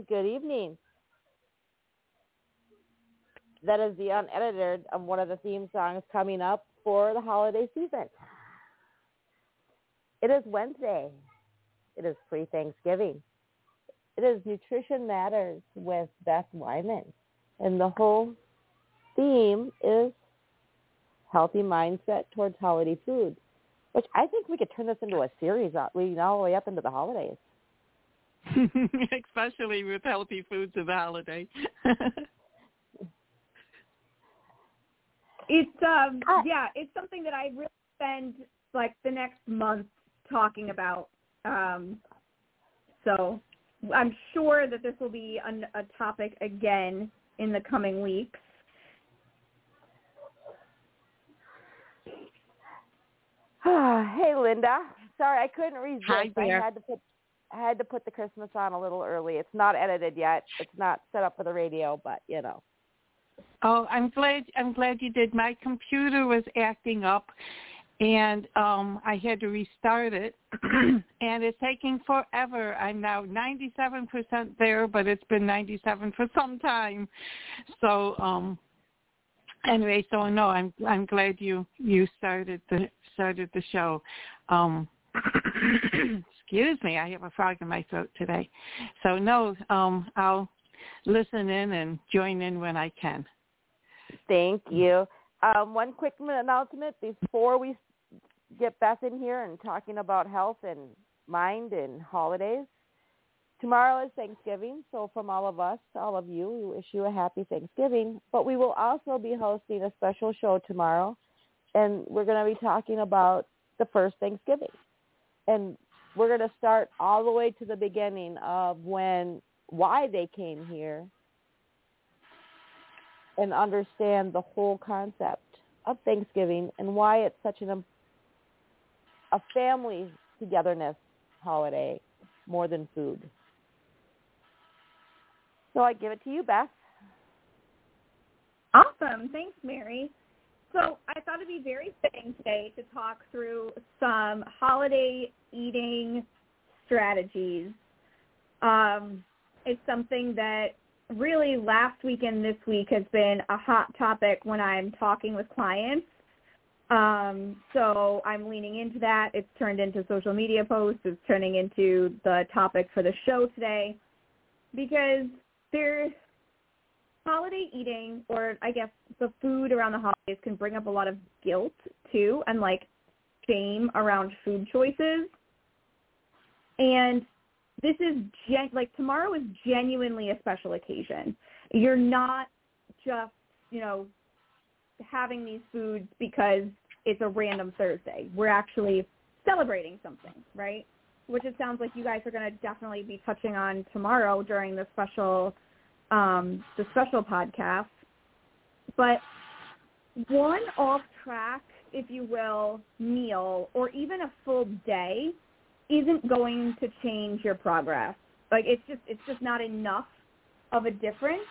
and good evening. That is the unedited of one of the theme songs coming up for the holiday season. It is Wednesday. It is pre-Thanksgiving. It is Nutrition Matters with Beth Wyman. And the whole theme is healthy mindset towards holiday food, which I think we could turn this into a series all the way up into the holidays. Especially with healthy foods of the holiday. It's something that I really spend like the next month talking about. So I'm sure that this will be a topic again in the coming weeks. Hey, Linda. Sorry, I couldn't resist. Hi there. I had to put the Christmas on a little early. It's not edited yet. It's not set up for the radio, but you know. Oh, I'm glad you did. My computer was acting up, and I had to restart it, and it's taking forever. I'm now 97% there, but it's been 97 for some time. So anyway, so no, I'm glad you started the show. Excuse me, I have a frog in my throat today. So no, I'll listen in and join in when I can. Thank you. One quick announcement before we get Beth in here and talking about health and mind and holidays. Tomorrow is Thanksgiving, so from all of us, all of you, we wish you a happy Thanksgiving. But we will also be hosting a special show tomorrow, and we're going to be talking about the first Thanksgiving. And we're going to start all the way to the beginning of why they came here, and understand the whole concept of Thanksgiving and why it's such a family togetherness holiday more than food. So I give it to you, Beth. Awesome. Thanks, Mary. So I thought it'd be very fitting today to talk through some holiday eating strategies. It's something that really last week and this week has been a hot topic when I'm talking with clients. So I'm leaning into that. It's turned into social media posts. It's turning into the topic for the show today because there's holiday eating, or I guess the food around the holidays, can bring up a lot of guilt too and like shame around food choices. And this is tomorrow is genuinely a special occasion. You're not just, having these foods because it's a random Thursday. We're actually celebrating something, right? Which it sounds like you guys are going to definitely be touching on tomorrow during the special podcast. But one off-track, if you will, meal or even a full day isn't going to change your progress. Like it's just not enough of a difference.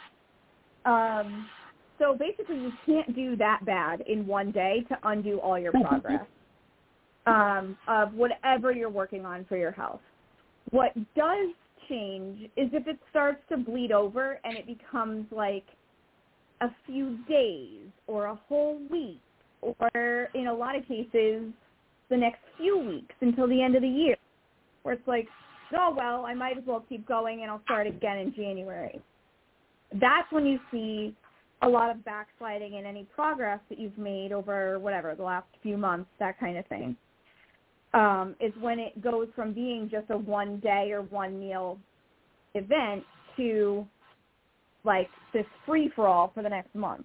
So basically you can't do that bad in one day to undo all your progress of whatever you're working on for your health. What does change is if it starts to bleed over and it becomes like a few days or a whole week, or in a lot of cases the next few weeks until the end of the year, where it's like, oh, well, I might as well keep going and I'll start again in January. That's when you see a lot of backsliding in any progress that you've made over the last few months, that kind of thing, is when it goes from being just a one day or one meal event to like this free-for-all for the next month.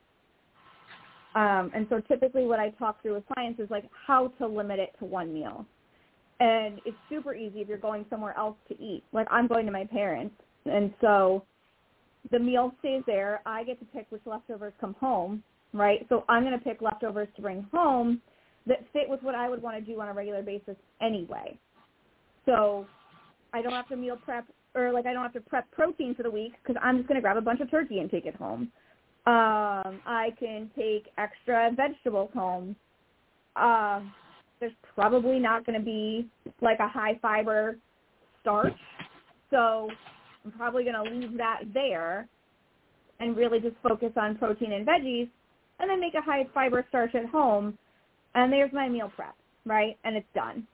And so typically what I talk through with clients is like how to limit it to one meal. And it's super easy if you're going somewhere else to eat. Like I'm going to my parents, and so the meal stays there. I get to pick which leftovers come home, right? So I'm going to pick leftovers to bring home that fit with what I would want to do on a regular basis anyway. So I don't have to meal prep, or like I don't have to prep protein for the week because I'm just going to grab a bunch of turkey and take it home. I can take extra vegetables home. There's probably not going to be like a high fiber starch. So I'm probably going to leave that there and really just focus on protein and veggies, and then make a high fiber starch at home, and there's my meal prep, right? And it's done.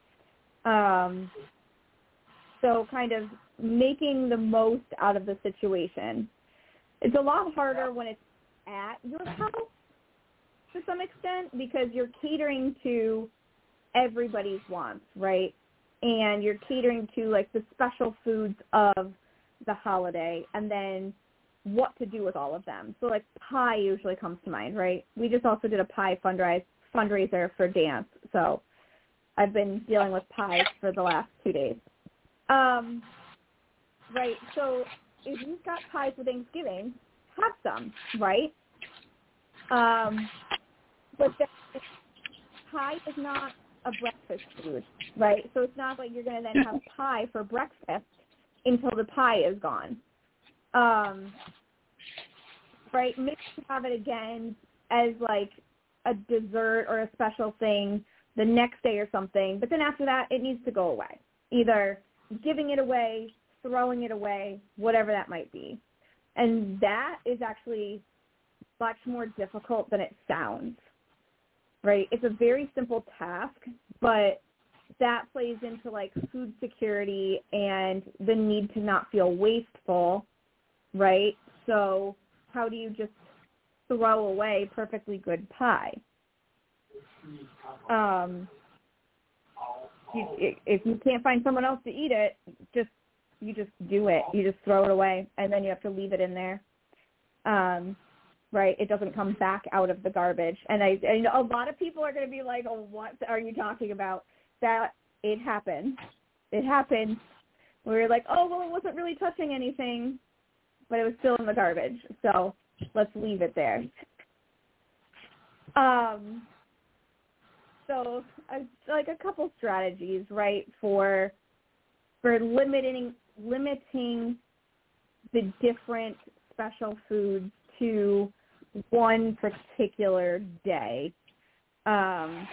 So kind of making the most out of the situation. It's a lot harder when it's at your house to some extent, because you're catering to everybody's wants, right? And you're catering to like the special foods of the holiday, and then what to do with all of them. So like pie usually comes to mind, right? We just also did a pie fundraiser for dance, so I've been dealing with pies for the last 2 days. Right, so if you've got pies for Thanksgiving, have some, right? But pie is not a breakfast food, right? So it's not like you're going to then have pie for breakfast until the pie is gone. Right? Maybe have it again as like a dessert or a special thing the next day or something, but then after that, it needs to go away. Either giving it away, throwing it away, whatever that might be. And that is actually much more difficult than it sounds, right? It's a very simple task, but that plays into like food security and the need to not feel wasteful, right? So how do you just throw away perfectly good pie? If you can't find someone else to eat it, you just do it. You just throw it away, and then you have to leave it in there. Right? It doesn't come back out of the garbage. And I know a lot of people are going to be like, "Oh, what are you talking about?" That it happened. It happened. We were like, "Oh, well, it wasn't really touching anything, but it was still in the garbage. So let's leave it there." So like a couple strategies, right, for limiting the different special foods to one particular day. I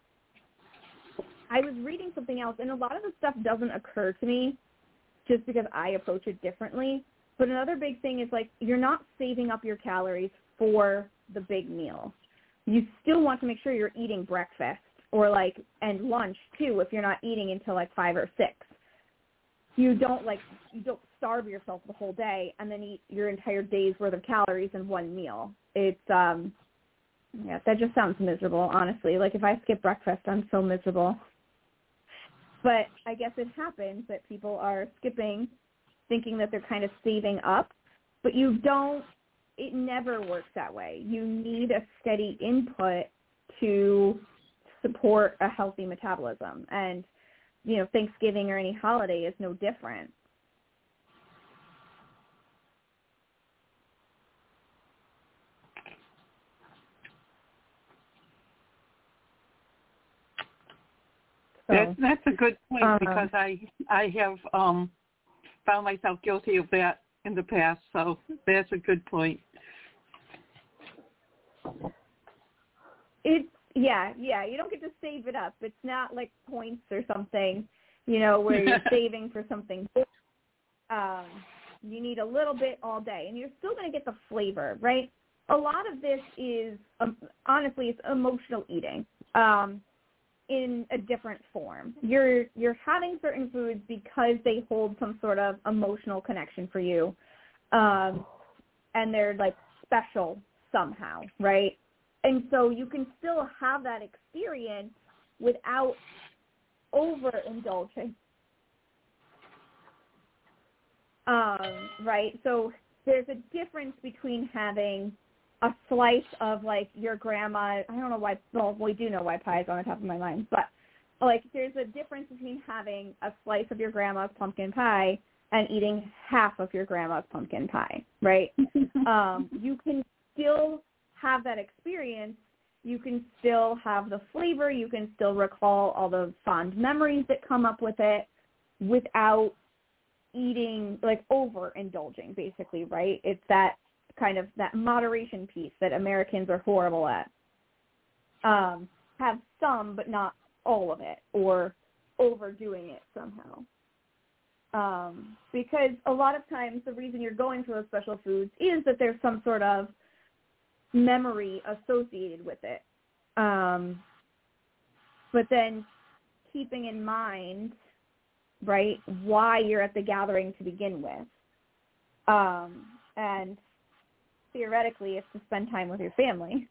was reading something else, and a lot of the stuff doesn't occur to me just because I approach it differently. But another big thing is, like, you're not saving up your calories for the big meal. You still want to make sure you're eating breakfast or, like, and lunch, too, if you're not eating until, like, 5 or 6. You don't starve yourself the whole day and then eat your entire day's worth of calories in one meal. It's, yeah, that just sounds miserable, honestly. Like, if I skip breakfast, I'm so miserable. But I guess it happens that people are skipping, thinking that they're kind of saving up, but you don't. It never works that way. You need a steady input to support a healthy metabolism. And, you know, Thanksgiving or any holiday is no different. So, that's a good point, because I have found myself guilty of that in the past. So that's a good point. Yeah. You don't get to save it up. It's not like points or something, you know, where you're saving for something good. You need a little bit all day, and you're still going to get the flavor, right? A lot of this is, honestly, it's emotional eating. In a different form. You're having certain foods because they hold some sort of emotional connection for you, and they're like special somehow, right? And so you can still have that experience without overindulging, right? So there's a difference between having a slice of, like, your grandma, I don't know why, well, we do know why pie is on the top of my mind, but, like, there's a difference between having a slice of your grandma's pumpkin pie and eating half of your grandma's pumpkin pie, right? You can still have that experience. You can still have the flavor. You can still recall all the fond memories that come up with it without eating, like, overindulging, basically, right? It's that kind of that moderation piece that Americans are horrible at. Have some, but not all of it, or overdoing it somehow. Because a lot of times the reason you're going for those special foods is that there's some sort of memory associated with it. But then keeping in mind, right, why you're at the gathering to begin with. And theoretically, it's to spend time with your family.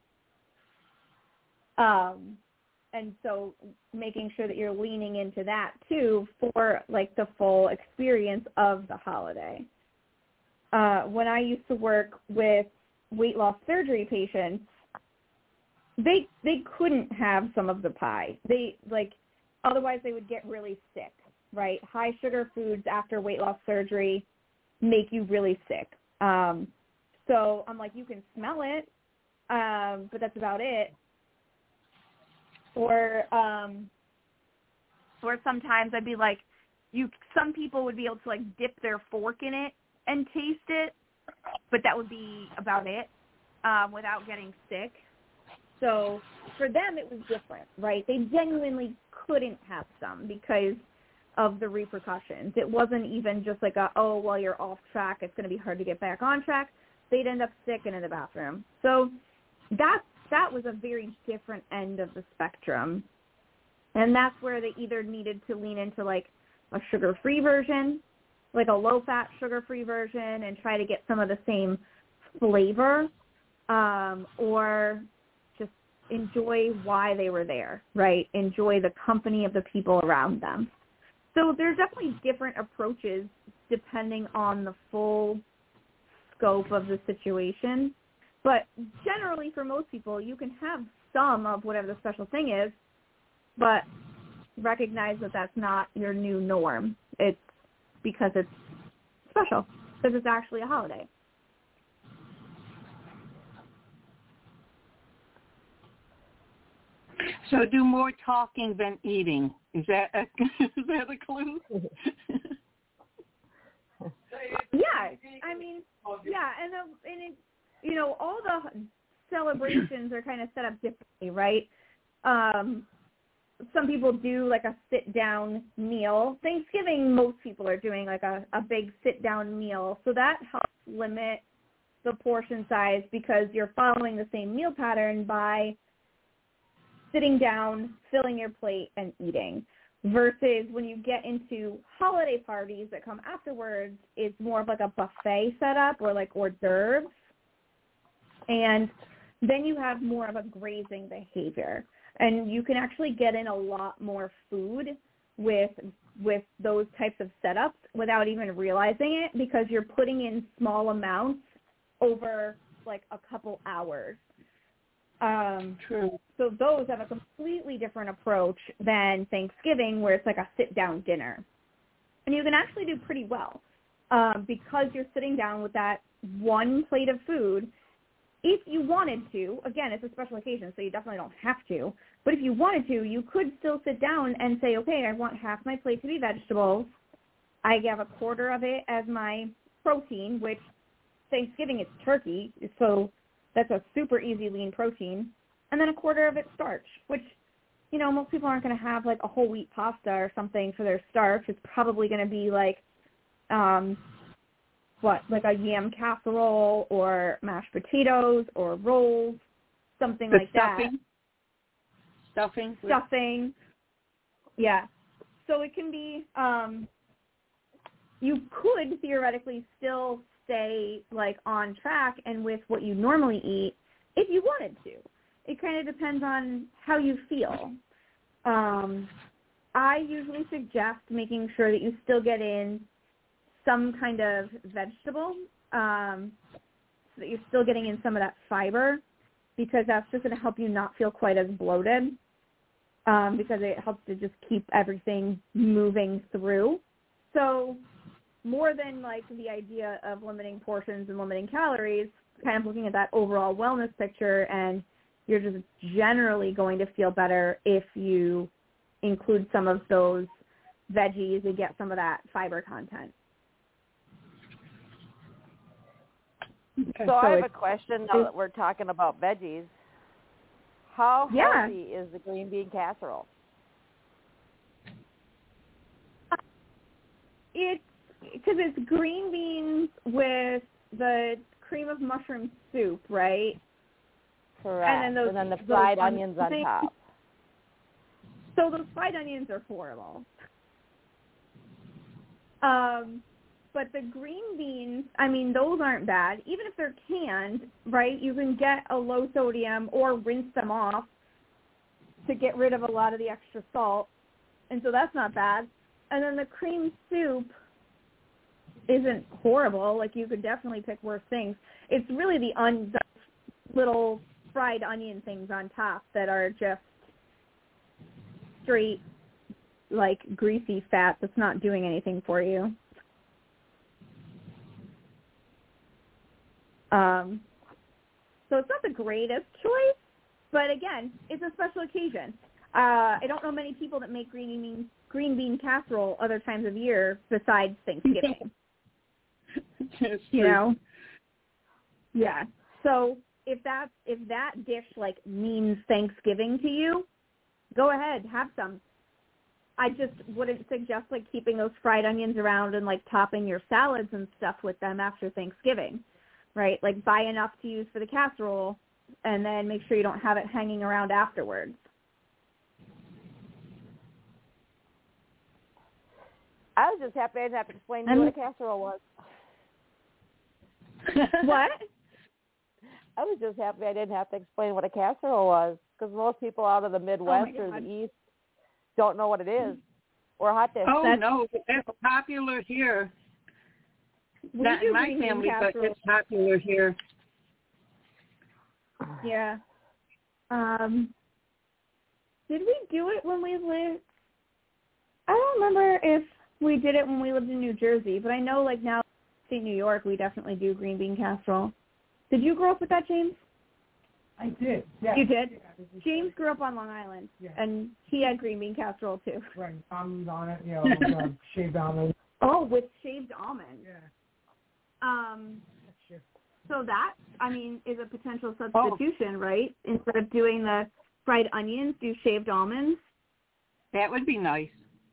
And so making sure that you're leaning into that, too, for, like, the full experience of the holiday. When I used to work with weight loss surgery patients, they couldn't have some of the pie. Otherwise they would get really sick, right? High sugar foods after weight loss surgery make you really sick. So I'm like, you can smell it, but that's about it. Or sometimes I'd be like, some people would be able to, like, dip their fork in it and taste it, but that would be about it, without getting sick. So for them, it was different, right? They genuinely couldn't have some because of the repercussions. It wasn't even just like you're off track, it's going to be hard to get back on track. They'd end up sick and in the bathroom. So that was a very different end of the spectrum. And that's where they either needed to lean into, like, a sugar-free version, like a low-fat sugar-free version, and try to get some of the same flavor, or just enjoy why they were there, right? Enjoy the company of the people around them. So there's definitely different approaches depending on the full scope of the situation. But generally, for most people, you can have some of whatever the special thing is, but recognize that that's not your new norm. It's because it's special, because it's actually a holiday. So do more talking than eating. Is that a clue? Yeah, I mean, yeah, and it, you know, all the celebrations are kind of set up differently, right? Some people do like a sit-down meal. Thanksgiving, most people are doing like a big sit-down meal, so that helps limit the portion size because you're following the same meal pattern by sitting down, filling your plate, and eating. Versus when you get into holiday parties that come afterwards, it's more of like a buffet setup or like hors d'oeuvres. And then you have more of a grazing behavior. And you can actually get in a lot more food with those types of setups without even realizing it because you're putting in small amounts over like a couple hours. True. So those have a completely different approach than Thanksgiving where it's like a sit-down dinner. And you can actually do pretty well because you're sitting down with that one plate of food. If you wanted to, again, it's a special occasion, so you definitely don't have to, but if you wanted to, you could still sit down and say, okay, I want half my plate to be vegetables. I have a quarter of it as my protein, which Thanksgiving it's turkey, so that's a super easy lean protein. And then a quarter of it starch, which, you know, most people aren't going to have like a whole wheat pasta or something for their starch. It's probably going to be like, like a yam casserole or mashed potatoes or rolls, something like stuffing. that. Stuffing. Yeah. So it can be, you could theoretically still stay like on track and with what you normally eat if you wanted to. It kind of depends on how you feel. I usually suggest making sure that you still get in some kind of vegetable, so that you're still getting in some of that fiber, because that's just going to help you not feel quite as bloated, because it helps to just keep everything moving through. So more than like the idea of limiting portions and limiting calories, kind of looking at that overall wellness picture, and you're just generally going to feel better if you include some of those veggies and get some of that fiber content. Okay. So I have a question now that we're talking about veggies. How healthy is the green bean casserole? because it's green beans with the cream of mushroom soup, right? Correct. And then the fried onions on top. So those fried onions are horrible. But the green beans, I mean, those aren't bad. Even if they're canned, right, you can get a low sodium or rinse them off to get rid of a lot of the extra salt. And so that's not bad. And then the cream soup isn't horrible. Like, you could definitely pick worse things. It's really the little fried onion things on top that are just straight, like, greasy fat that's not doing anything for you. So it's not the greatest choice, but again, it's a special occasion. I don't know many people that make green bean casserole other times of year besides Thanksgiving. You know? Yeah. So if that dish like means Thanksgiving to you, go ahead, have some. I just wouldn't suggest like keeping those fried onions around and like topping your salads and stuff with them after Thanksgiving. Right? Like, buy enough to use for the casserole, and then make sure you don't have it hanging around afterwards. I was just happy I didn't have to explain to you what a casserole was. What? I was just happy I didn't have to explain what a casserole was, because most people out of the Midwest or the East don't know what it is, or a hot dish. Oh, no, it's popular here. Not in my family, but it's popular here. Yeah. Did we do it when we lived? I don't remember if we did it when we lived in New Jersey, but I know like now in New York we definitely do green bean casserole. Did you grow up with that, James? I did. Yeah. You did? Yeah, James grew up on Long Island, and he had green bean casserole too. Right. Almonds on it, with, shaved almonds. Oh, with shaved almonds. Yeah. So that, I mean, is a potential substitution, right? Instead of doing the fried onions, do shaved almonds. That would be nice.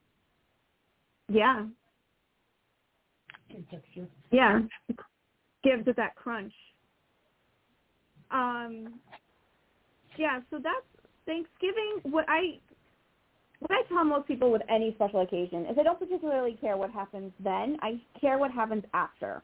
Yeah. Texture. Yeah. Gives it that crunch. Yeah, so that's Thanksgiving. What I tell most people with any special occasion is I don't particularly care what happens then. I care what happens after.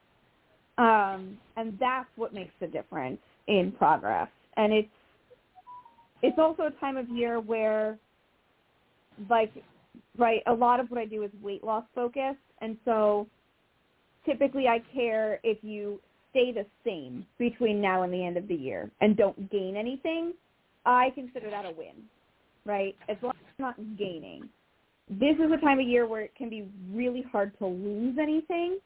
And that's what makes the difference in progress. And it's also a time of year where, like, right, a lot of what I do is weight loss focused. And so typically I care if you stay the same between now and the end of the year and don't gain anything. I consider that a win, right? As long as it's not gaining. This is a time of year where it can be really hard to lose anything.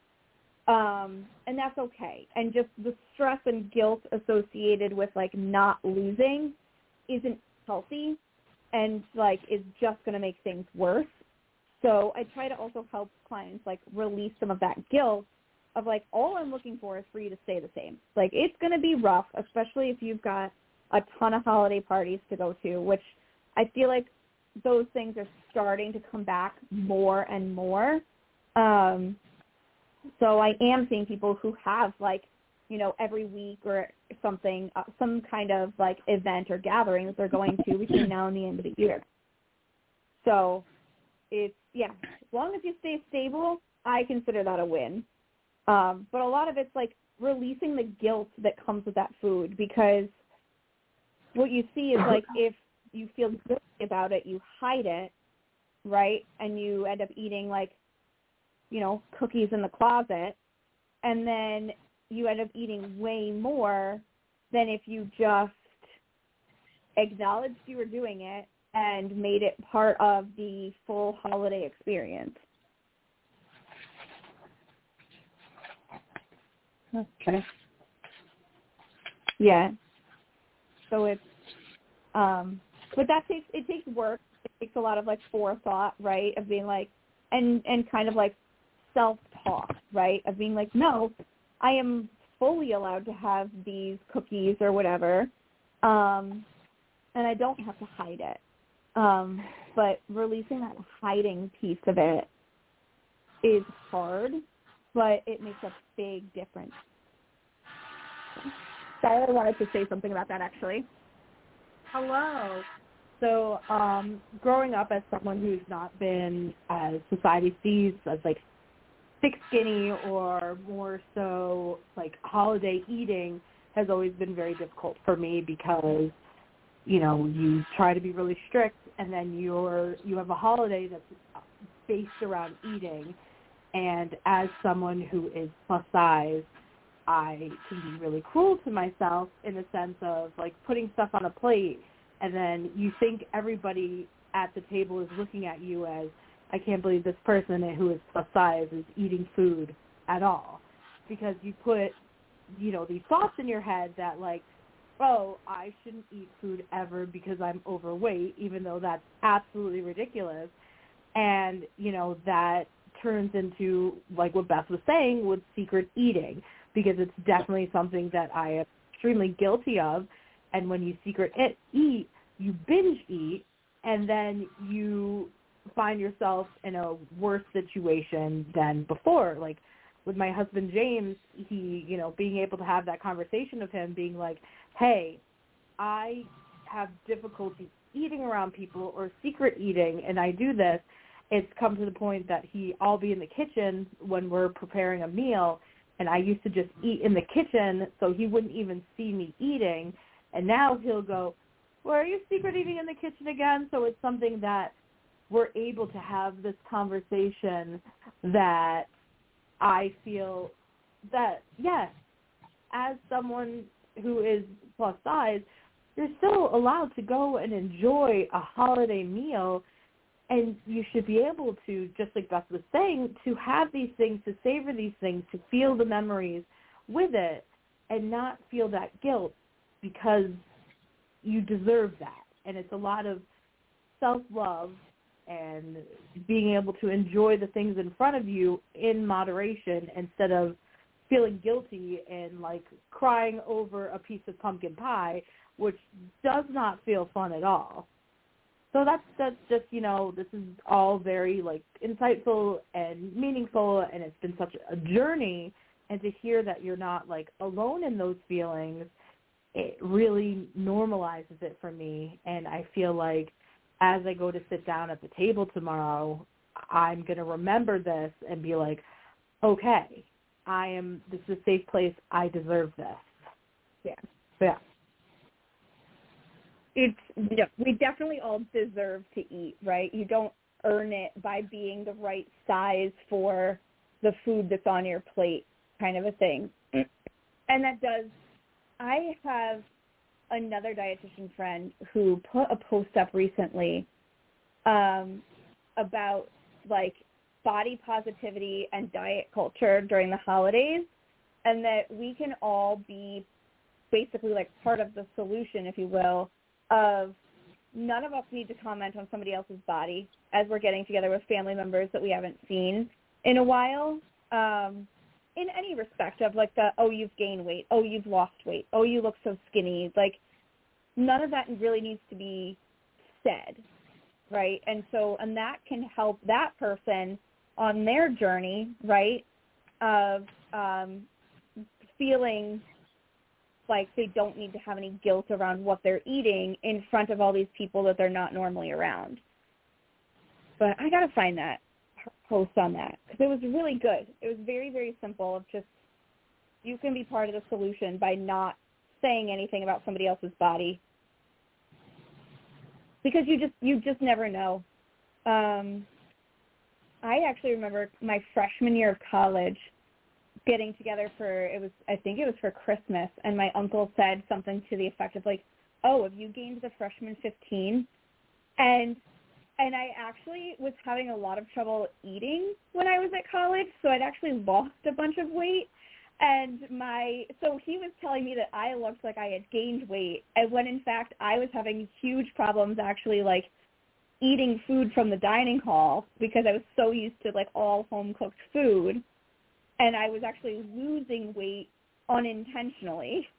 And that's okay. And just the stress and guilt associated with, like, not losing isn't healthy and, like, is just going to make things worse. So I try to also help clients, like, release some of that guilt of, like, all I'm looking for is for you to stay the same. Like, it's going to be rough, especially if you've got a ton of holiday parties to go to, which I feel like those things are starting to come back more and more. So I am seeing people who have, like, every week or something, some kind of, like, event or gathering that they're going to between now and the end of the year. So it's, as long as you stay stable, I consider that a win. But a lot of it's, like, releasing the guilt that comes with that food, because what you see is, like, if you feel guilty about it, you hide it, right? And you end up eating, like, cookies in the closet, and then you end up eating way more than if you just acknowledged you were doing it and made it part of the full holiday experience. Okay. Yeah. So it's, but it takes work. It takes a lot of, like, forethought, right, of being like, and kind of, like, self-talk, right, of being like, no, I am fully allowed to have these cookies or whatever, and I don't have to hide it. But releasing that hiding piece of it is hard, but it makes a big difference. Skylar wanted to say something about that, actually. Hello. So, growing up as someone who's not been, as society sees, as, like, thick, skinny, or more so, like, holiday eating has always been very difficult for me because, you know, you try to be really strict, and then you have a holiday that's based around eating, and as someone who is plus size, I can be really cruel to myself in the sense of, like, putting stuff on a plate, and then you think everybody at the table is looking at you as, I can't believe this person who is plus size is eating food at all. Because you put, you know, these thoughts in your head that, like, oh, I shouldn't eat food ever because I'm overweight, even though that's absolutely ridiculous. And, you know, that turns into, like what Beth was saying, with secret eating, because it's definitely something that I am extremely guilty of. And when you secret eat, you binge eat, and then you find yourself in a worse situation than before. Like with my husband, James, he, you know, being able to have that conversation with him, being like, hey, I have difficulty eating around people or secret eating, and I do this. It's come to the point that I'll be in the kitchen when we're preparing a meal, and I used to just eat in the kitchen so he wouldn't even see me eating. And now he'll go, well, are you secret eating in the kitchen again? So it's something that we're able to have this conversation that I feel that, yes, as someone who is plus size, you're still allowed to go and enjoy a holiday meal, and you should be able to, just like Beth was saying, to have these things, to savor these things, to feel the memories with it, and not feel that guilt because you deserve that. And it's a lot of self-love and being able to enjoy the things in front of you in moderation instead of feeling guilty and, like, crying over a piece of pumpkin pie, which does not feel fun at all. So that's just, you know, this is all very, like, insightful and meaningful, and it's been such a journey. And to hear that you're not, like, alone in those feelings, it really normalizes it for me. And I feel like as I go to sit down at the table tomorrow, I'm going to remember this and be like, okay, this is a safe place. I deserve this. Yeah. Yeah. We definitely all deserve to eat, right? You don't earn it by being the right size for the food that's on your plate, kind of a thing. And I have another dietitian friend who put a post up recently about, like, body positivity and diet culture during the holidays, and that we can all be basically, like, part of the solution, if you will, of none of us need to comment on somebody else's body as we're getting together with family members that we haven't seen in a while, in any respect of, like, oh, you've gained weight, oh, you've lost weight, oh, you look so skinny. Like, none of that really needs to be said, right? And that can help that person on their journey, right, of feeling like they don't need to have any guilt around what they're eating in front of all these people that they're not normally around. But I got to find that post on that because it was really good. It was very, very simple of just you can be part of the solution by not saying anything about somebody else's body because you just never know. I actually remember my freshman year of college getting together I think it was for Christmas, and my uncle said something to the effect of, like, oh, have you gained the freshman 15? And I actually was having a lot of trouble eating when I was at college, so I'd actually lost a bunch of weight. And so he was telling me that I looked like I had gained weight, and when in fact I was having huge problems actually, like, eating food from the dining hall because I was so used to, like, all home-cooked food. And I was actually losing weight unintentionally.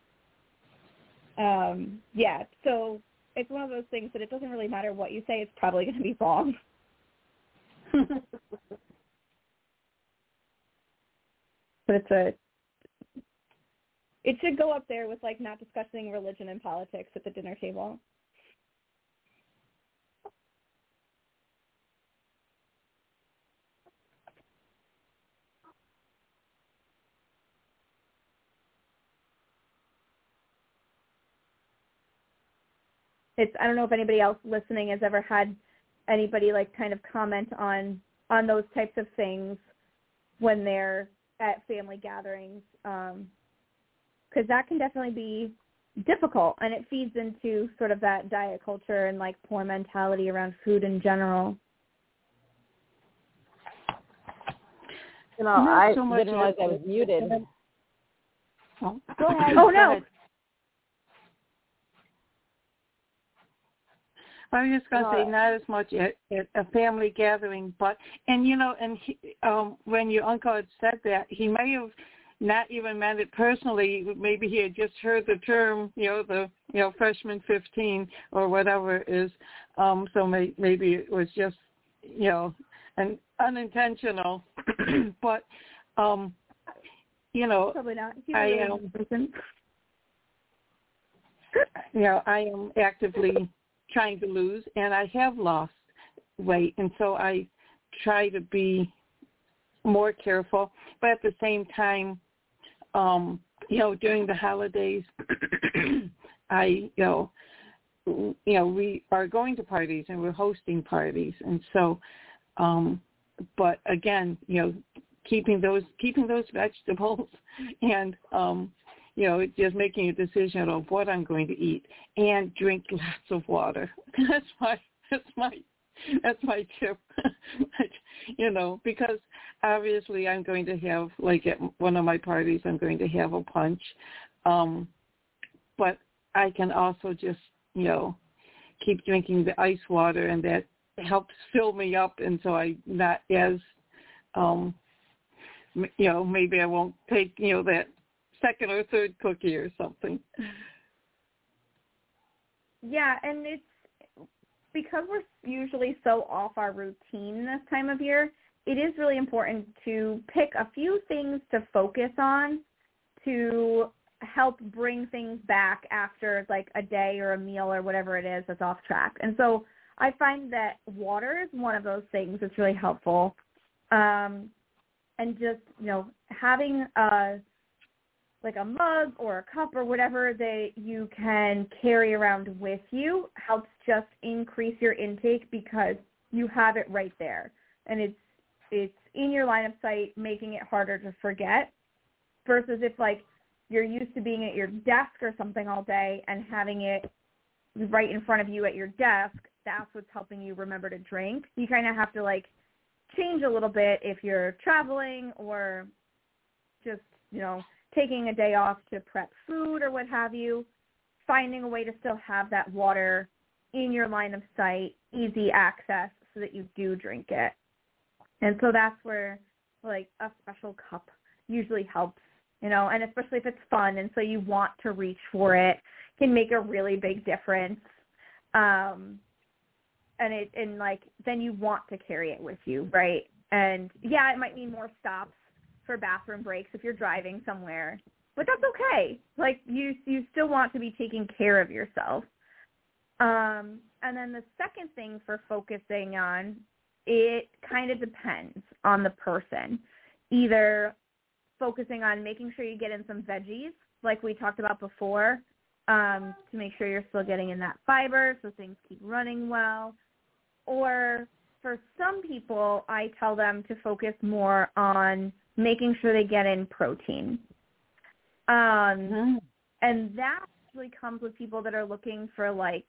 Yeah, so it's one of those things that it doesn't really matter what you say, it's probably going to be wrong. but it should go up there with like not discussing religion and politics at the dinner table. I don't know if anybody else listening has ever had anybody like kind of comment on those types of things when they're at family gatherings, because that can definitely be difficult, and it feeds into sort of that diet culture and like poor mentality around food in general. You know, I didn't realize I was muted. Oh, go ahead. Oh, no. I was just going to say not as much at a family gathering, but, and, you know, and when your uncle had said that, he may have not even meant it personally. Maybe he had just heard the term, freshman 15 or whatever it is. So maybe it was just, an unintentional. But, probably not. I am actively trying to lose, and I have lost weight, and so I try to be more careful. But at the same time, during the holidays, we are going to parties and we're hosting parties, and so, but again, keeping those vegetables and just making a decision of what I'm going to eat and drink lots of water. That's my tip. Because obviously I'm going to have, like at one of my parties, I'm going to have a punch. But I can also just, keep drinking the ice water, and that helps fill me up. And so I'm not as, maybe I won't take, that second or third cookie or something. Yeah, and it's because we're usually so off our routine this time of year, it is really important to pick a few things to focus on to help bring things back after like a day or a meal or whatever it is that's off track. And so I find that water is one of those things that's really helpful. And just, having a mug or a cup or whatever that you can carry around with you helps just increase your intake because you have it right there. And it's in your line of sight, making it harder to forget, versus if you're used to being at your desk or something all day and having it right in front of you at your desk, that's what's helping you remember to drink. You kind of have to change a little bit if you're traveling or just, taking a day off to prep food or what have you, finding a way to still have that water in your line of sight, easy access so that you do drink it. And so that's where a special cup usually helps, and especially if it's fun and so you want to reach for it, can make a really big difference. And then you want to carry it with you, right? And yeah, it might mean more stops for bathroom breaks if you're driving somewhere, but that's okay. You still want to be taking care of yourself. And then the second thing for focusing on, it kind of depends on the person. Either focusing on making sure you get in some veggies, like we talked about before, to make sure you're still getting in that fiber so things keep running well. Or for some people, I tell them to focus more on making sure they get in protein. And that actually comes with people that are looking for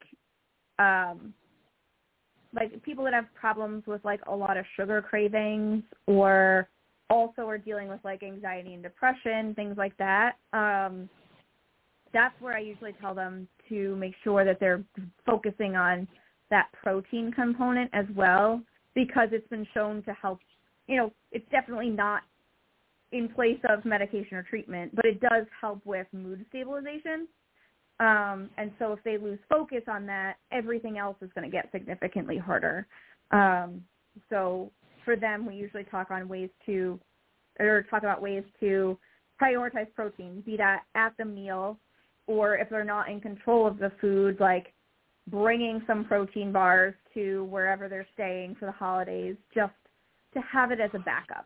people that have problems with a lot of sugar cravings, or also are dealing with anxiety and depression, things like that. That's where I usually tell them to make sure that they're focusing on that protein component as well, because it's been shown to help. It's definitely not in place of medication or treatment, but it does help with mood stabilization. And so if they lose focus on that, everything else is going to get significantly harder. So for them, we usually talk on ways to or talk about ways to prioritize protein, be that at the meal, or if they're not in control of the food, like bringing some protein bars to wherever they're staying for the holidays, just to have it as a backup.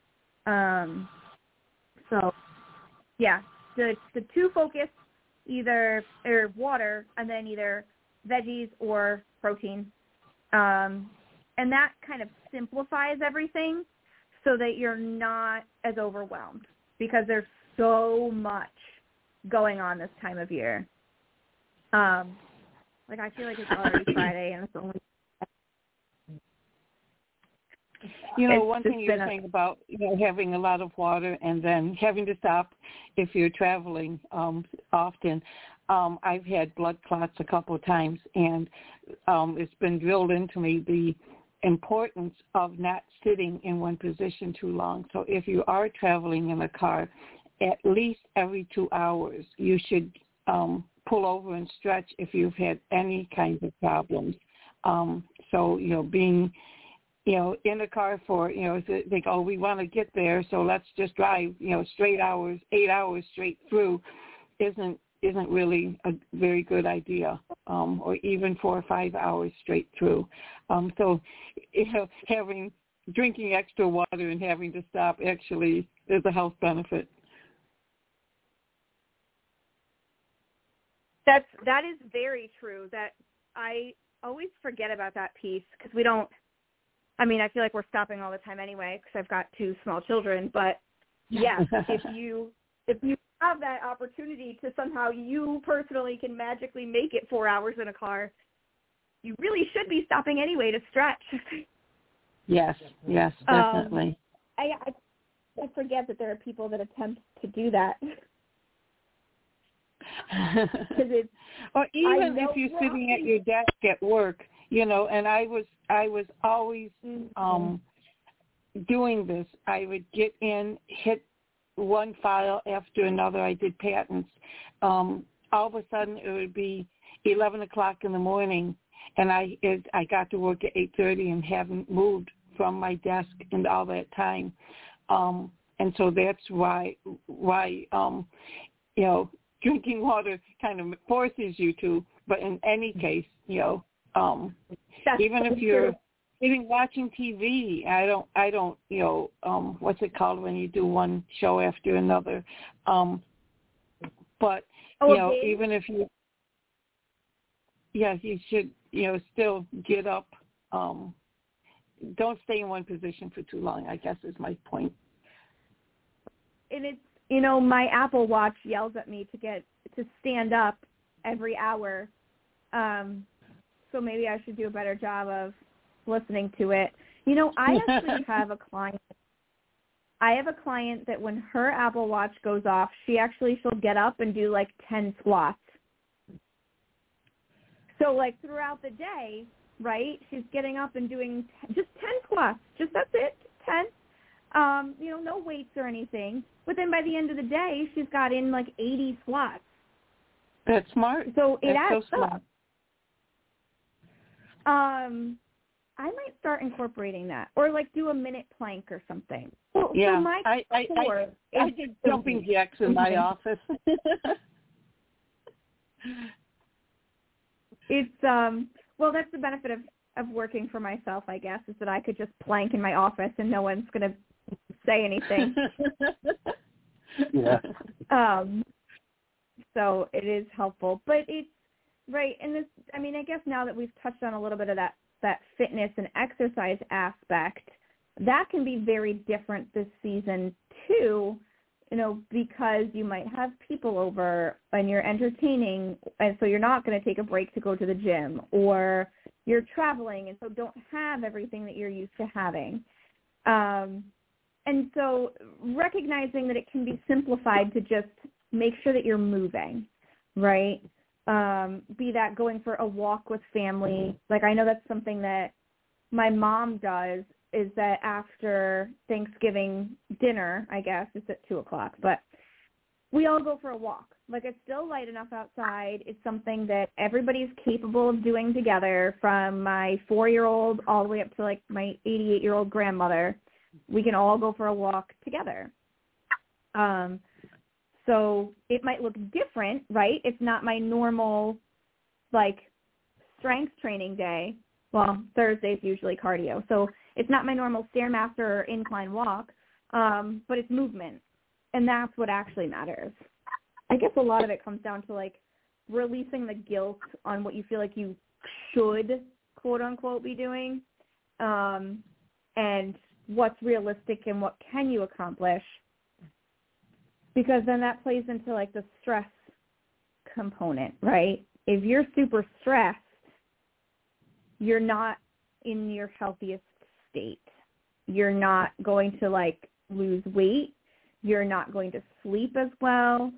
So, yeah, the two focus either or water and then either veggies or protein. And that kind of simplifies everything so that you're not as overwhelmed because there's so much going on this time of year. Like I feel like it's already Friday and it's only. One thing you're saying about having a lot of water and then having to stop if you're traveling often. I've had blood clots a couple of times, and it's been drilled into me the importance of not sitting in one position too long. So if you are traveling in a car, at least every 2 hours, you should pull over and stretch if you've had any kinds of problems. So, being, in a car for, think, we want to get there, so let's just drive, straight hours, 8 hours straight through isn't really a very good idea, or even 4 or 5 hours straight through. So, drinking extra water and having to stop actually is a health benefit. That is very true. That I always forget about that piece because we don't. I mean, I feel like we're stopping all the time anyway because I've got 2 small children. But yes, if you have that opportunity to somehow you personally can magically make it 4 hours in a car, you really should be stopping anyway to stretch. Yes, definitely. I forget that there are people that attempt to do that. Or even if you're sitting at your desk at work, and I was always doing this. I would get in, hit one file after another. I did patents. All of a sudden, it would be 11 o'clock in the morning, and I got to work at 8:30 and haven't moved from my desk in all that time. And so that's why drinking water kind of forces you to. But in any case, even if you're even watching TV, I don't, what's it called when you do one show after another? But even if you, you should, still get up. Don't stay in one position for too long, I guess is my point. And it's, my Apple Watch yells at me to stand up every hour. So maybe I should do a better job of listening to it. I actually have a client. I have a client that when her Apple Watch goes off, she'll get up and do like 10 squats. So like throughout the day, right, she's getting up and doing just 10 squats. Just that's it, 10. No weights or anything. But then by the end of the day, she's got in like 80 squats. That's smart. So it adds so smart. up. I might start incorporating that, or like do a minute plank or something. So, yeah, so my I did jumping jacks in my office. It's well, that's the benefit of working for myself, I guess, is that I could just plank in my office and no one's gonna say anything. Yeah. So it is helpful, but it's right. And this, I mean, I guess now that we've touched on a little bit of that fitness and exercise aspect, that can be very different this season too, because you might have people over and you're entertaining, and so you're not going to take a break to go to the gym, or you're traveling and so don't have everything that you're used to having. And so recognizing that it can be simplified to just make sure that you're moving, right? Be that going for a walk with family. Like I know that's something that my mom does, is that after Thanksgiving dinner, I guess, it's at 2:00, but we all go for a walk. Like it's still light enough outside. It's something that everybody's capable of doing together, from my 4-year-old all the way up to like my 88-year-old grandmother. we can all go for a walk together. So it might look different, right? It's not my normal, like, strength training day. Well, Thursday's usually cardio. So it's not my normal Stairmaster or incline walk, but it's movement. And that's what actually matters. I guess a lot of it comes down to, like, releasing the guilt on what you feel like you should, quote unquote, be doing, and what's realistic and what can you accomplish, because then that plays into, like, the stress component, right? If you're super stressed, you're not in your healthiest state. You're not going to, like, lose weight. You're not going to sleep as well.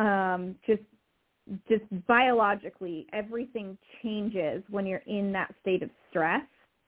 Just biologically, everything changes when you're in that state of stress.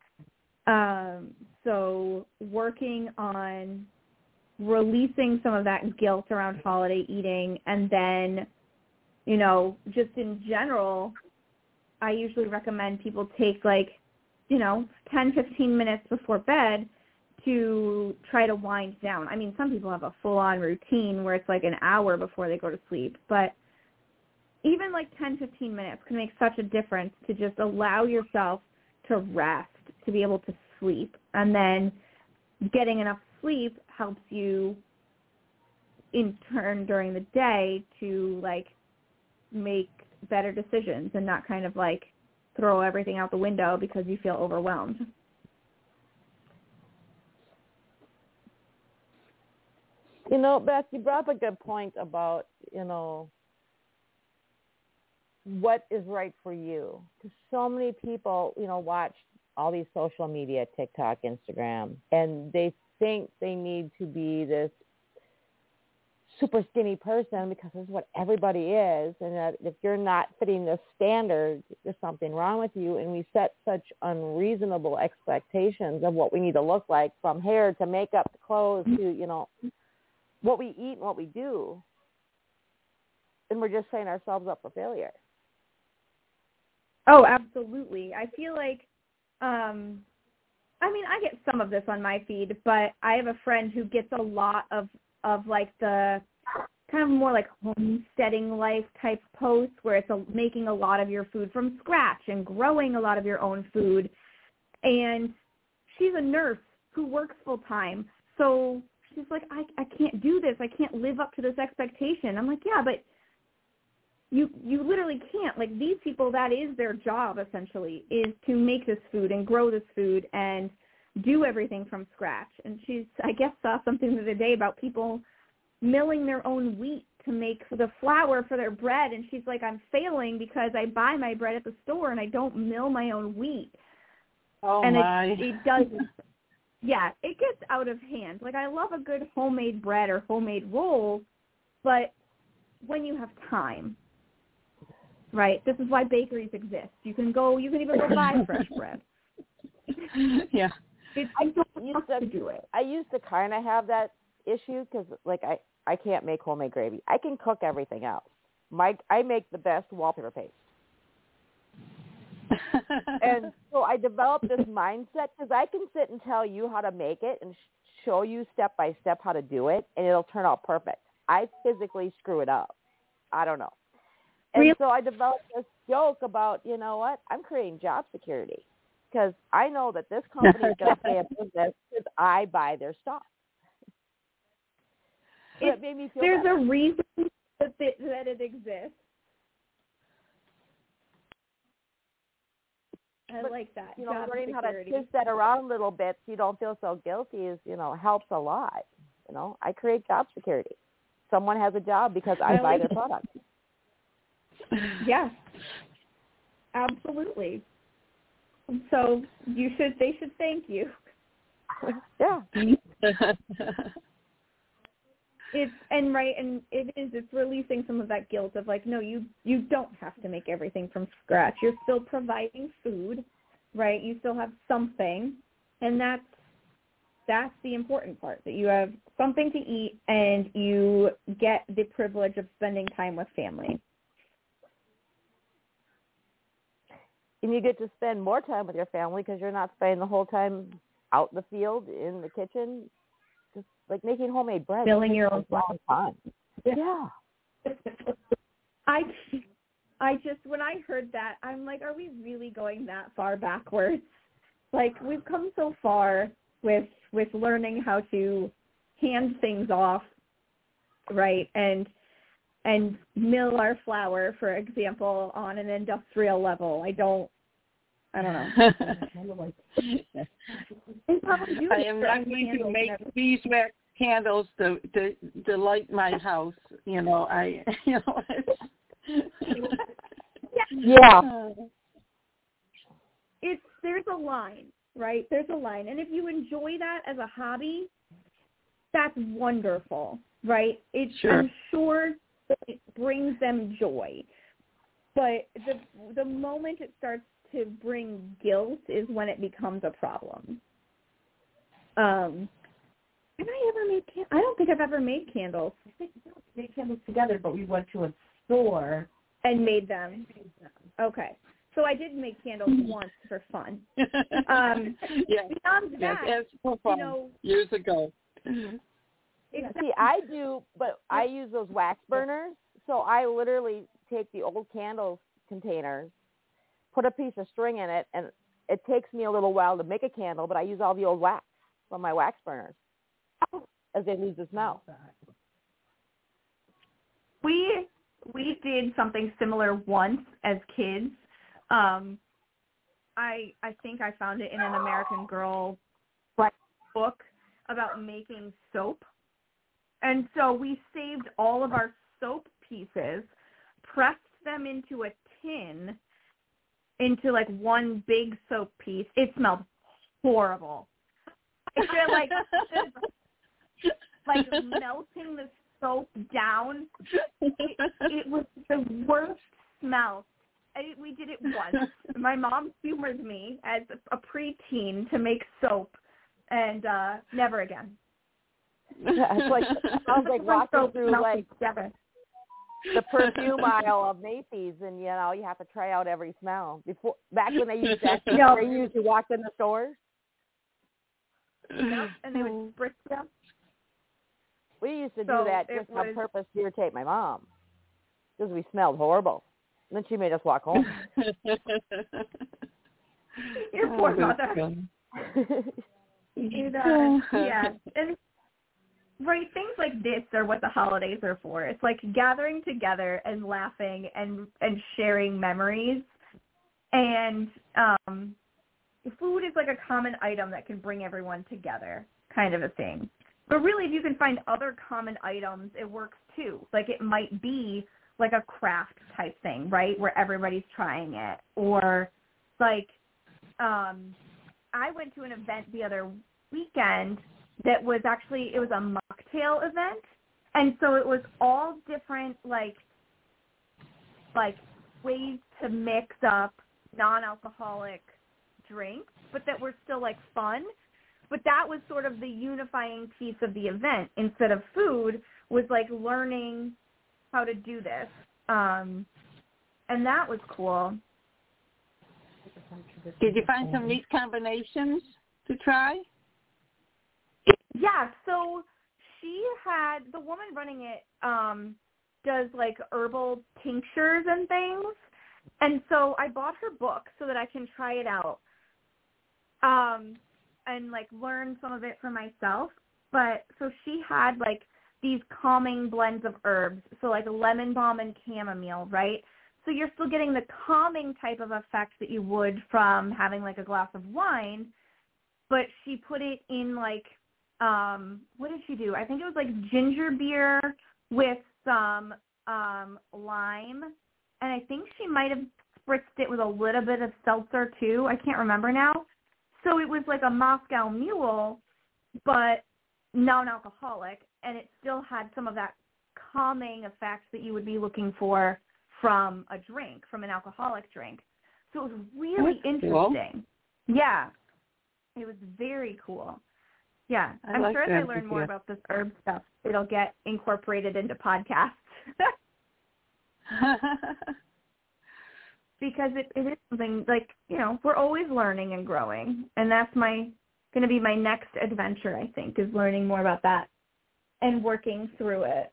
So working on releasing some of that guilt around holiday eating, and then, you know, just in general, I usually recommend people take, like, you know, 10, 15 minutes before bed to try to wind down. I mean, some people have a full-on routine where it's like an hour before they go to sleep, but even like 10, 15 minutes can make such a difference to just allow yourself to rest, to be able to sleep. And then getting enough sleep helps you in turn during the day to, like, make better decisions and not kind of, like, throw everything out the window because you feel overwhelmed. You know, Beth, you brought up a good point about, you know, what is right for you. Because so many people, you know, watch all these social media, TikTok, Instagram, and they think they need to be this super skinny person because this is what everybody is, and that if you're not fitting the standard, there's something wrong with you. And we set such unreasonable expectations of what we need to look like, from hair to makeup to clothes to, you know, what we eat and what we do. And we're just setting ourselves up for failure. Oh, absolutely. I feel like, I mean, I get some of this on my feed, but I have a friend who gets a lot of like the kind of more like homesteading life type posts where it's making a lot of your food from scratch and growing a lot of your own food. And she's a nurse who works full time. So she's like, I can't do this. I can't live up to this expectation. I'm like, yeah, but you literally can't. Like, these people, that is their job essentially, is to make this food and grow this food and do everything from scratch. And she's, I guess, saw something the other day about people milling their own wheat to make the flour for their bread. And she's like, I'm failing because I buy my bread at the store and I don't mill my own wheat. Oh, and my. It doesn't. Yeah, it gets out of hand. Like, I love a good homemade bread or homemade roll, but when you have time, right? This is why bakeries exist. You can even go buy fresh bread. Yeah. I don't have to do it. I used to kind of have that issue because, like, I can't make homemade gravy. I can cook everything else. I make the best wallpaper paste. And so I developed this mindset because I can sit and tell you how to make it and show you step by step how to do it, and it'll turn out perfect. I physically screw it up. I don't know. And Really? so I developed this joke about, you know what, I'm creating job security because I know that this company is going to stay in business because I buy their stuff. So it made me feel There's better. a reason that it exists. I like that. You know, job learning security. how to twist that around a little bit so you don't feel so guilty is, you know, helps a lot. You know, I create job security. Someone has a job because I buy their product. Yeah, absolutely. So they should thank you. Yeah. It's releasing some of that guilt of, like, no, you don't have to make everything from scratch. You're still providing food, right? You still have something, and that's the important part, that you have something to eat and you get the privilege of spending time with family. And you get to spend more time with your family because you're not spending the whole time out in the field, in the kitchen, just like making homemade bread. Filling your own fun. Yeah. I just, when I heard that, I'm like, are we really going that far backwards? Like, we've come so far with learning how to hand things off, right, and mill our flour, for example, on an industrial level. I don't know. I am not going to make beeswax candles to light my house. Yeah. There's a line, right? There's a line. And if you enjoy that as a hobby, that's wonderful, right? I'm sure that it brings them joy. But the moment it starts to bring guilt is when it becomes a problem. Have I ever made I don't think I've ever made candles. I think we made candles together, but we went to a store and made them. Okay. So I did make candles once for fun. Yes. Beyond that, yes, for fun. Years ago. See, I do, but I use those wax burners. So I literally take the old candles containers, put a piece of string in it, and it takes me a little while to make a candle, but I use all the old wax from my wax burners as they lose the smell. We did something similar once as kids. I think I found it in an American Girl book about making soap. And so we saved all of our soap pieces, pressed them into a tin, into like one big soap piece. It smelled horrible. It felt like melting the soap down. It was the worst smell. We did it once. My mom humored me as a preteen to make soap, and never again. It's like, it sounds like walking through like the perfume aisle of Macy's, and you have to try out every smell. Back when they used that spray you walked in the stores. Yeah, and they would spritz them. We used to do that just on purpose to irritate my mom, because we smelled horrible. And then she made us walk home. Your poor mother. Yeah. And right, things like this are what the holidays are for. It's like gathering together and laughing and sharing memories. And food is like a common item that can bring everyone together, kind of a thing. But really, if you can find other common items, it works too. Like it might be like a craft type thing, right, where everybody's trying it. Or like I went to an event the other weekend that was actually, it was a mocktail event. And so it was all different like ways to mix up non-alcoholic drinks, but that were still like fun. But that was sort of the unifying piece of the event. Instead of food, was like learning how to do this. And that was cool. Did you find some neat combinations to try? Yeah, so the woman running it does like herbal tinctures and things. And so I bought her book so that I can try it out and like learn some of it for myself. But so she had like these calming blends of herbs, so like lemon balm and chamomile, right? So you're still getting the calming type of effect that you would from having like a glass of wine, but she put it in like, what did she do? I think it was like ginger beer with some lime, and I think she might have spritzed it with a little bit of seltzer too. I can't remember now. So it was like a Moscow Mule, but non-alcoholic, and it still had some of that calming effect that you would be looking for from a drink, from an alcoholic drink. So it was really interesting. Cool. Yeah. It was very cool. Yeah. I'm sure as I learn more about this herb stuff, it'll get incorporated into podcasts. Because it is something like, we're always learning and growing. And that's my going to be my next adventure, I think, is learning more about that and working through it.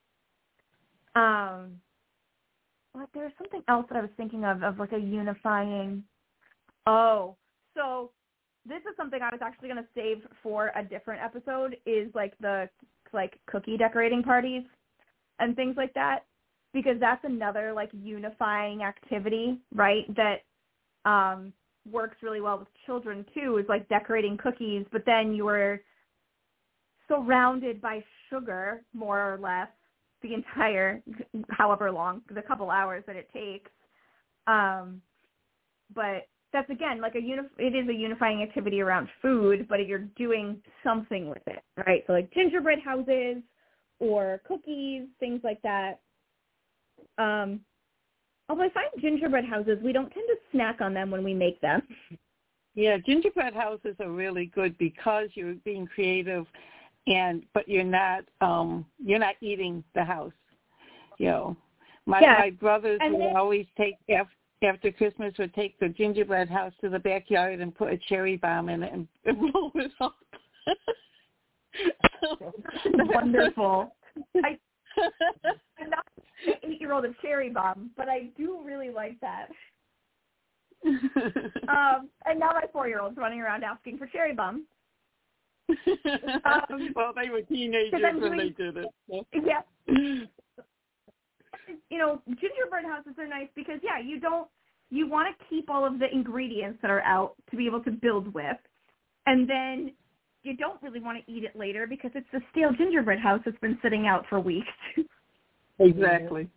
But there's something else that I was thinking of like a unifying. Oh, so this is something I was actually going to save for a different episode, is like the like cookie decorating parties and things like that, because that's another like unifying activity, right? That works really well with children too, is like decorating cookies, but then you're surrounded by sugar, more or less, the entire, however long, the couple hours that it takes. But that's, again, like it is a unifying activity around food, but you're doing something with it, right? So like gingerbread houses or cookies, things like that. Although I find gingerbread houses, we don't tend to snack on them when we make them. Yeah, gingerbread houses are really good because you're being creative, but you're not eating the house. You know, my brothers would always take after Christmas would take the gingerbread house to the backyard and put a cherry bomb in it and blow it up. Wonderful. I'm not an 8-year-old a cherry bomb, but I do really like that. And now my 4-year-old's running around asking for cherry bombs. Well, they were teenagers when they did it. So. Yeah. You know, gingerbread houses are nice because, you want to keep all of the ingredients that are out to be able to build with. And then you don't really want to eat it later because it's the stale gingerbread house that's been sitting out for weeks. Exactly.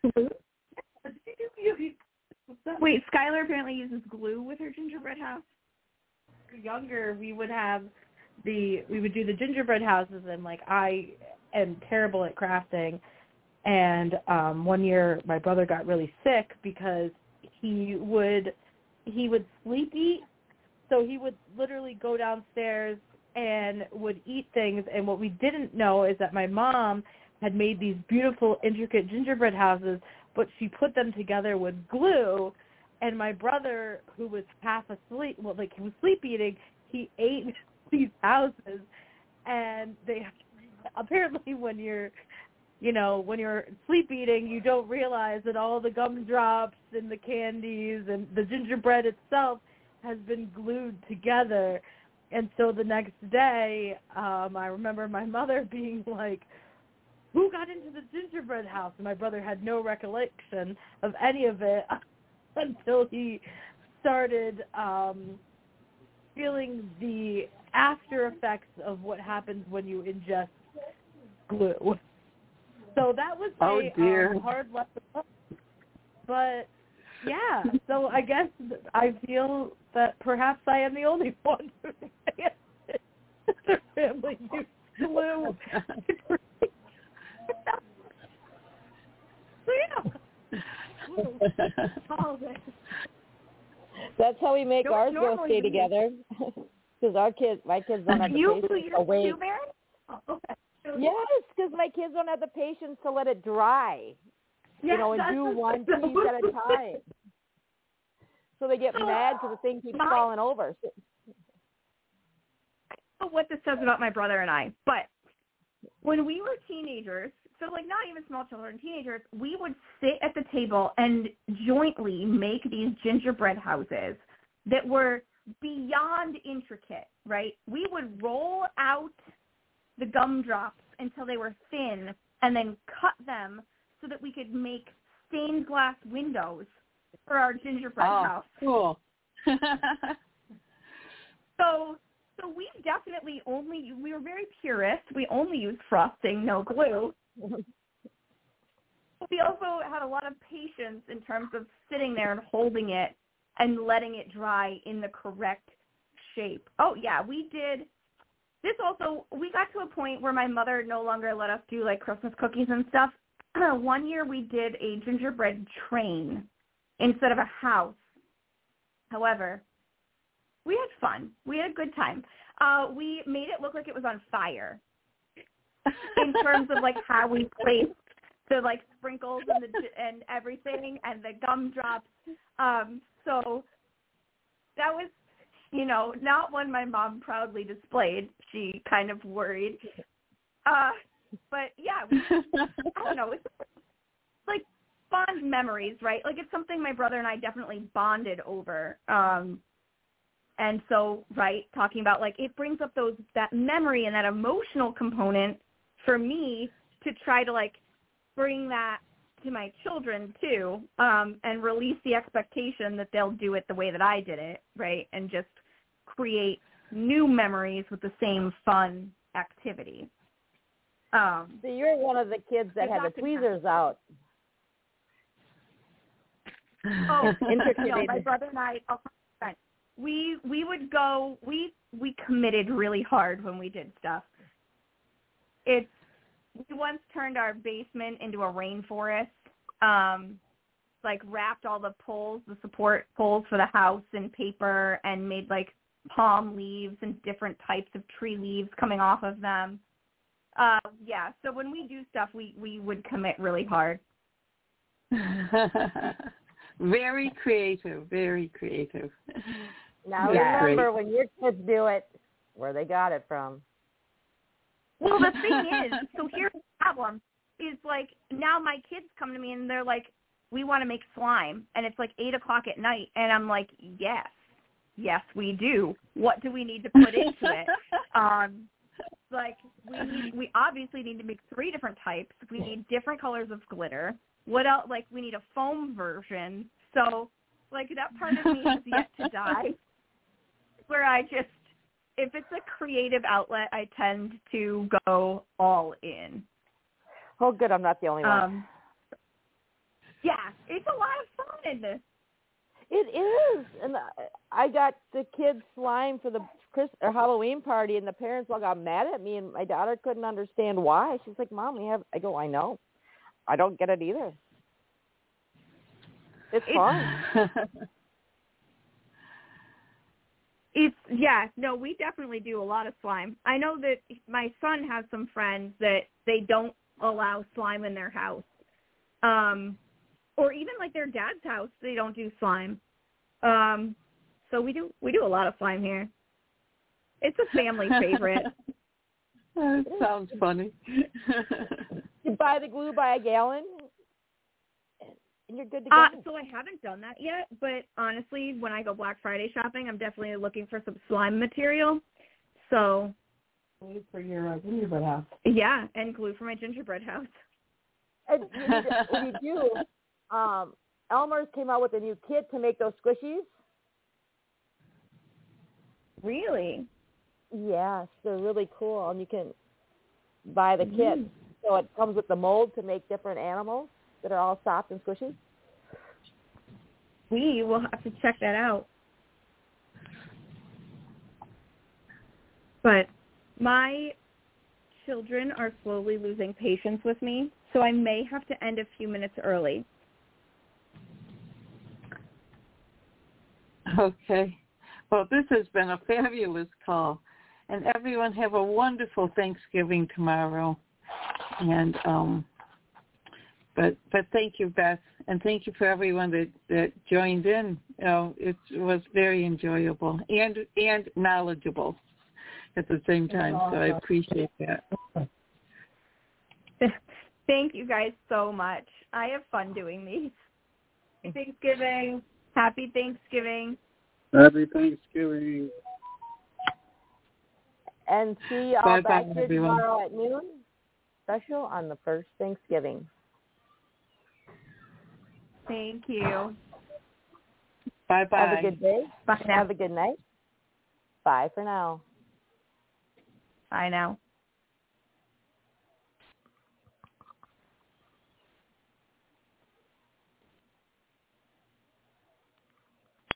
Wait, Skylar apparently uses glue with her gingerbread house? Younger, we would do the gingerbread houses, and like I am terrible at crafting. And one year my brother got really sick because he would sleep eat. So he would literally go downstairs and would eat things. And what we didn't know is that my mom had made these beautiful, intricate gingerbread houses, but she put them together with glue. And my brother, who was half asleep, he was sleep eating, he ate these houses. And they apparently when you're sleep eating, you don't realize that all the gumdrops and the candies and the gingerbread itself has been glued together. And so the next day, I remember my mother being like, who got into the gingerbread house? And my brother had no recollection of any of it until he started feeling the after effects of what happens when you ingest glue. So that was a hard lesson. But, yeah, so I guess I feel that perhaps I am the only one who the family used glue. So, yeah. That's how we make ours go stay together. Because my kids don't have the patience to wait. Yes, because my kids don't have the patience to let it dry, and do one piece at a time. So they get mad because the thing keeps falling over. I don't know what this says about my brother and I, but when we were teenagers, so like not even small children, teenagers, we would sit at the table and jointly make these gingerbread houses that were beyond intricate, right? We would roll out the gumdrops until they were thin and then cut them so that we could make stained glass windows for our gingerbread house. Cool. So we definitely we were very purist. We only used frosting, no glue. We also had a lot of patience in terms of sitting there and holding it and letting it dry in the correct shape. Oh, yeah, we did. This also, we got to a point where my mother no longer let us do, like, Christmas cookies and stuff. One year we did a gingerbread train instead of a house. However, we had fun. We had a good time. We made it look like it was on fire in terms of, like, how we placed the, like, sprinkles and everything and the gumdrops. So that was not one my mom proudly displayed. She kind of worried. But yeah, I don't know. It's like fond memories, right? Like it's something my brother and I definitely bonded over. And so, right, talking about like it brings up that memory and that emotional component for me to try to like bring that to my children too, and release the expectation that they'll do it the way that I did it, right? And just create new memories with the same fun activity. So you're one of the kids that had the tweezers out. Oh, no, my brother and I, we would go, we committed really hard when we did stuff. We once turned our basement into a rainforest, like wrapped all the support poles for the house in paper and made like palm leaves and different types of tree leaves coming off of them. Yeah, so when we do stuff, we would commit really hard. Very creative, very creative. Now remember, when your kids do it, where they got it from. Well, the thing is, so here's the problem, is like now my kids come to me and they're like, we want to make slime. And it's like 8 o'clock at night. And I'm like, yes, we do. What do we need to put into it? Like we obviously need to make 3 different types. We need different colors of glitter. What else? Like we need a foam version. So like that part of me has yet to die, where I just, if it's a creative outlet, I tend to go all in. Oh, good. I'm not the only one. Yeah, it's a lot of fun in this. It is. And I got the kids slime for the Halloween party, and the parents all got mad at me, and my daughter couldn't understand why. She's like, Mom, I go, I know. I don't get it either. It's fun. We definitely do a lot of slime. I know that my son has some friends that they don't allow slime in their house. Or even like their dad's house, they don't do slime. So we do a lot of slime here. It's a family favorite. That sounds funny. You buy the glue by a gallon, and you're good to go. So I haven't done that yet, but honestly, when I go Black Friday shopping, I'm definitely looking for some slime material. So glue for your gingerbread house. Yeah, and glue for my gingerbread house. And when you do, Elmer's came out with a new kit to make those squishies. Really? Yes, they're really cool, and you can buy the kit. So it comes with the mold to make different animals that are all soft and squishy. We will have to check that out. But my children are slowly losing patience with me, so I may have to end a few minutes early. Okay. Well, this has been a fabulous call. And everyone have a wonderful Thanksgiving tomorrow. And but thank you, Beth, and thank you for everyone that joined in. It was very enjoyable and knowledgeable at the same time. So I appreciate that. Thank you guys so much. I have fun doing these. Thanksgiving. Happy Thanksgiving. Happy Thanksgiving. And see you all back here tomorrow at noon. Special on the first Thanksgiving. Thank you. Bye-bye. Have a good day. Bye now. Have a good night. Bye for now. Bye now.